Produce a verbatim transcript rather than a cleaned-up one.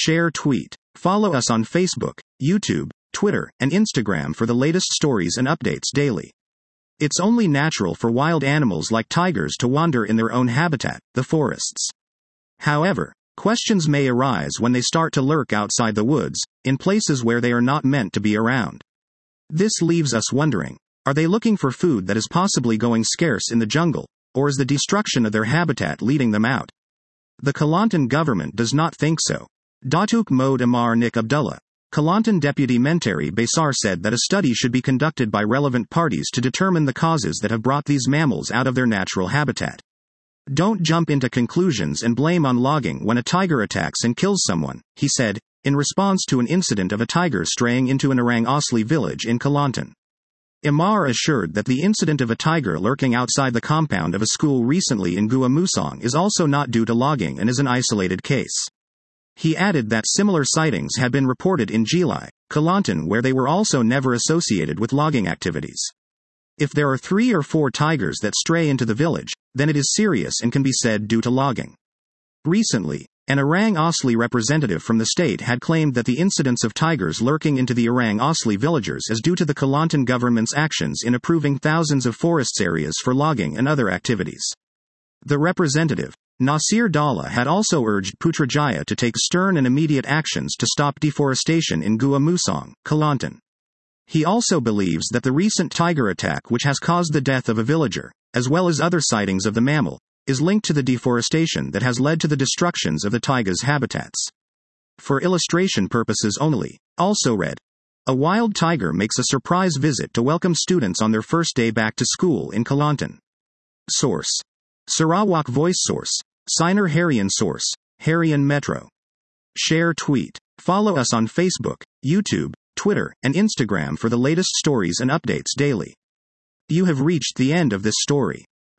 Share tweet. Follow us on Facebook, YouTube, Twitter, and Instagram for the latest stories and updates daily. It's only natural for wild animals like tigers to wander in their own habitat, the forests. However, questions may arise when they start to lurk outside the woods, in places where they are not meant to be around. This leaves us wondering, are they looking for food that is possibly going scarce in the jungle, or is the destruction of their habitat leading them out? The Kelantan government does not think so. Datuk Mohd Amar Nik Abdullah, Kelantan Deputy Menteri Besar, said that a study should be conducted by relevant parties to determine the causes that have brought these mammals out of their natural habitat. Don't jump into conclusions and blame on logging when a tiger attacks and kills someone, he said, in response to an incident of a tiger straying into an Orang Asli village in Kelantan. Amar assured that the incident of a tiger lurking outside the compound of a school recently in Gua Musang is also not due to logging and is an isolated case. He added that similar sightings had been reported in Jilai, Kelantan, where they were also never associated with logging activities. If there are three or four tigers that stray into the village, then it is serious and can be said due to logging. Recently, an Orang Asli representative from the state had claimed that the incidence of tigers lurking into the Orang Asli villagers is due to the Kelantan government's actions in approving thousands of forests areas for logging and other activities. The representative, Nasir Dalla, had also urged Putrajaya to take stern and immediate actions to stop deforestation in Gua Musang, Kelantan. He also believes that the recent tiger attack, which has caused the death of a villager, as well as other sightings of the mammal, is linked to the deforestation that has led to the destructions of the taiga's habitats. For illustration purposes only, also read, a wild tiger makes a surprise visit to welcome students on their first day back to school in Kelantan. Source: Sarawak Voice. Source: Sinar Harian. Source: Harian Metro. Share tweet. Follow us on Facebook, YouTube, Twitter, and Instagram for the latest stories and updates daily. You have reached the end of this story.